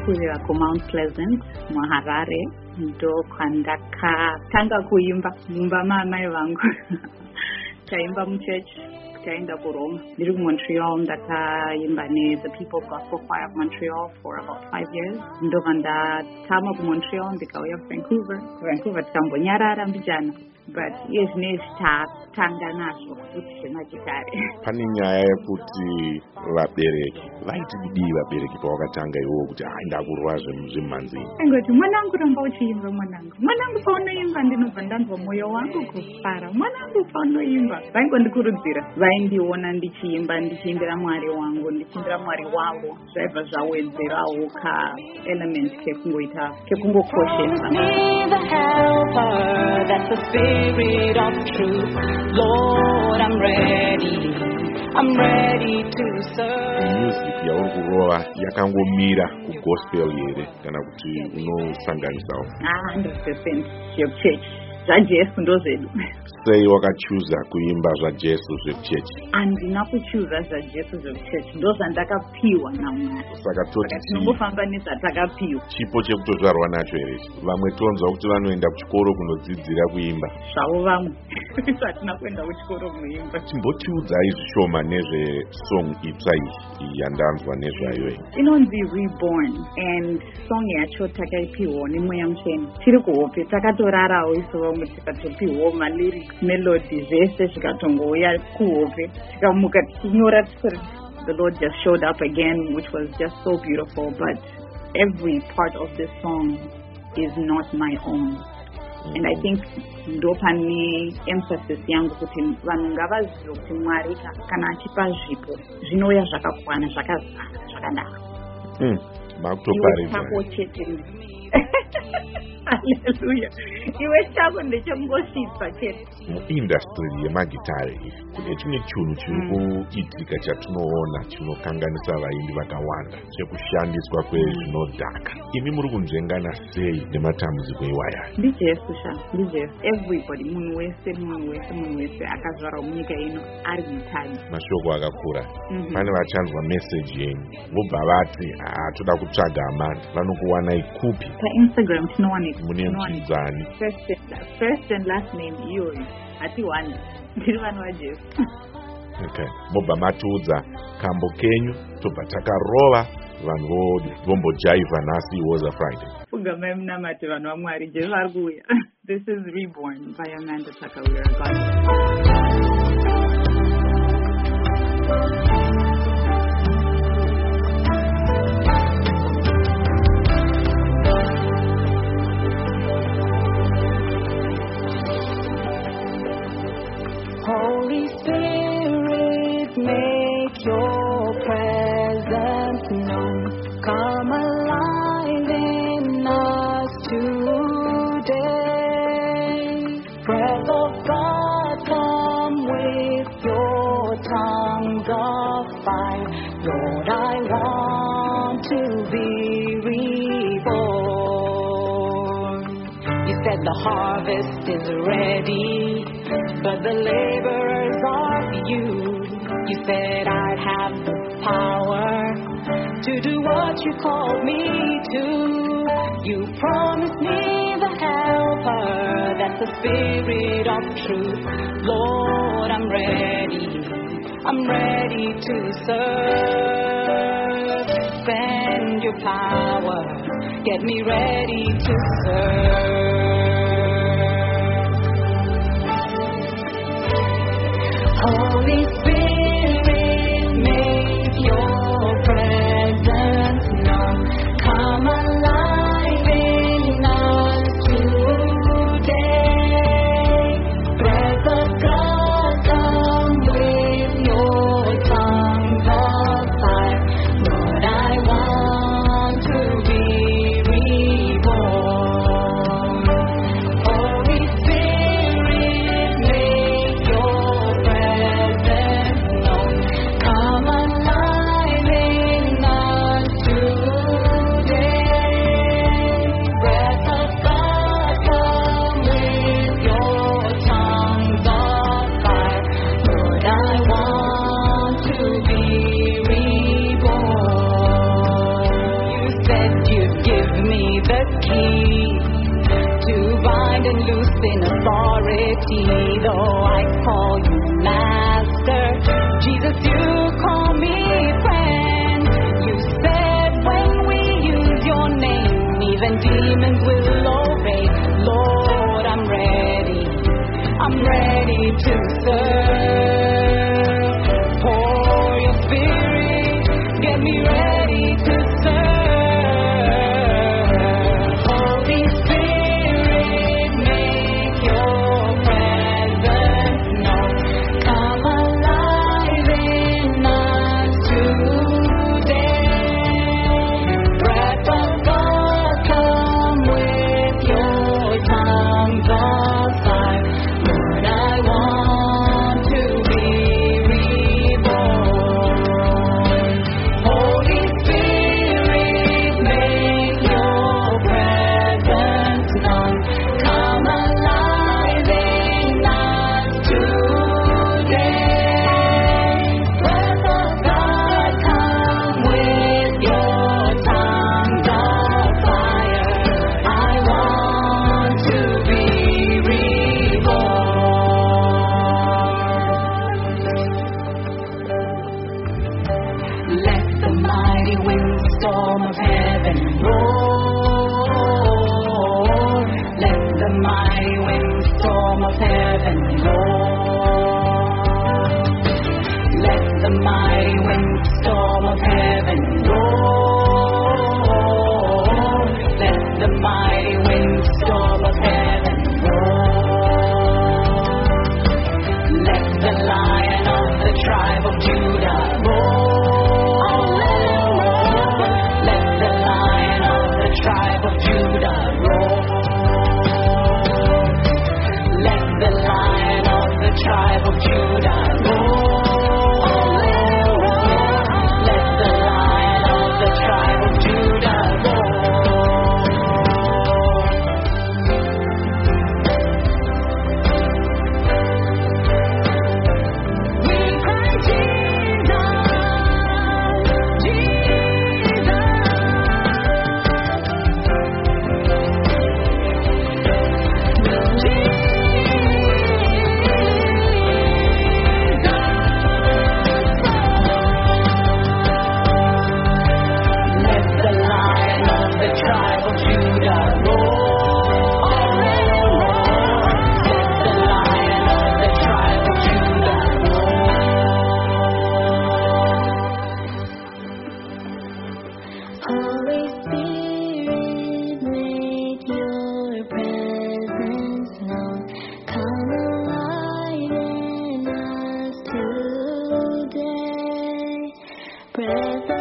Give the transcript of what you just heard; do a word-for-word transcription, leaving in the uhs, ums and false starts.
ndakakurira kuMount Pleasant muHarare, ndo kwandakatanga kuimba mumba maamai vangu. Taimba muchechi, taenda kuRoma. Ndiri kuMontreal, ndakaimba the People Gospel Choir of Montreal for about five years. Ndobva ndatama kuMontreal ndikauya kuVancouver. Vancouver tikambonyarara mbijana. But yes, tanga nazvo kuti zvemachikare. Pane nyaya yekuti vabereki vaiti kudii vabereki pawakatanga iwowo kuti ah ndakurwa zvemumhanzini. Ngoti mwanangu ramba uchiimba mwanangu. Mwanangu paunoimba ndinobva ndanzwa mwoyo wangu kufara. Mwanangu paunoimba. Vaingondikurudzira. Vaindiona ndichiimba ndichiimbira Mwari wangu, ndichiimbira Mwari wavo. Zvaibva zvawedzerawo ka element kekungoita kekungokoshesa. Spirit of truth, Lord, I'm ready, I'm ready to serve. Music yauri kurova yakangomira kugospel here kana kuti unosanganisawo? Ah, one hundred percent zvechechi zvajesu ndozvedu. Sei wakachuza kuimba zvajesu zvechechi? Handina kuchuza zvajesu zvechechi, ndozvandakapiwa naMwari. Saka toti tinongofamba nezvatakapiwa. Chipo chekutozvarwa nacho here? Vamwe tonzwa kuti vanoenda kuchikoro kunodzidzira kuimba. Zvavo vamwe. Hatina kuenda kuchikoro kuimba. Chimbotiudzai zvishoma nezvesong itsva iyi yandanzwa nezvayo. Inonzi Reborn, and song yacho takaipiwa neMweya Mutsvene. Tiri kuhope takatorarawo isu vamwe tikatopiwa malyrics, melody zvese zvikatongouya kuhope. Tikamuka tichinyora tisori. The Lord just showed up again, which was just so beautiful. But every part of this song is not my own. Mm-hmm. And I think ndopani emphasis yangu kuti vanhu ngavazive kuti Mwari kana achipa zvipo zvinouya zvakakwana zvakazara zvakadaro. Mm. Makutoparidza. Hallelujah. Iwe chako ndechongosvitsa chete. Muindustry yemagitare kune chimwe chinhu chiri kuitika chatinoona chinokanganisa vaimbi vakawanda chekushandiswa kwezvinodhaka. Imi muri kunzvengana sei nematambudziko iwaya? Ndijesu sha, ndijesu. Everybody, munhu wese, munhu wese, munhu wese akazvarwa munyika ino ari mutadzi. Mashoko akakura. Pane vachanzwa message yenyu vobva vati ah toda kutsvaga amanda. Vanokuwanai kupi? PaInstagram tinowanika. Mune mchidzani. First, first and last name iyoyo. Ati one. Ndiri vanhu vaJesu. Okay. Mobva matiudza kambo kenyu tobva takarova vanhu vombojaivha nhasi was a Friday. Ugamai munamati vanhu vaMwari Jesu ari kuuya. This is Reborn by Amanda Takawira. Holy Spirit, make your presence known. Come alive in us today. Breath of God, come with your tongues of fire. Lord, I want to be reborn. You said the harvest is ready, but the laborers are few. You said I'd have the power to do what you called me to. You promised me the helper, that's the Spirit of truth. Lord, I'm ready, I'm ready to serve. Send your power, get me ready to serve. Holy Spirit, make your presence known. Come alive in us today. Breath of God, come with your tongues of fire. Lord, I want to be reborn. in authority, though I call you master. Jesus, you call me friend. You said when we use your name, even demons will obey. Lord, I'm ready. I'm ready to serve. Pour your spirit, get me ready to serve. Holy Spirit, make your presence known. Come alive in us today. Breath of God, come with your tongues of fire. Lord, I want to be reborn. Holy Spirit, make your presence known. Come alive in us today. Breath of God, come with your tongues of fire. I want to be reborn. Let the mighty windstorm of heaven roar. Let the mighty windstorm of heaven roar. Let the mighty windstorm of heaven roar. Let the mighty windstorm of heaven roar. Let the Lion of the tribe of Judah roar. Let the Lion of the tribe of Judah roar. Let the Lion of the tribe of Judah roar. Let the Lion of the tribe of Judah roar. We cry Jesus, Let the Lion of the tribe of Judah roar. Let the Lion of the tribe of Judah roar. Holy Spirit, make your presence known. Come alive in us today. Breath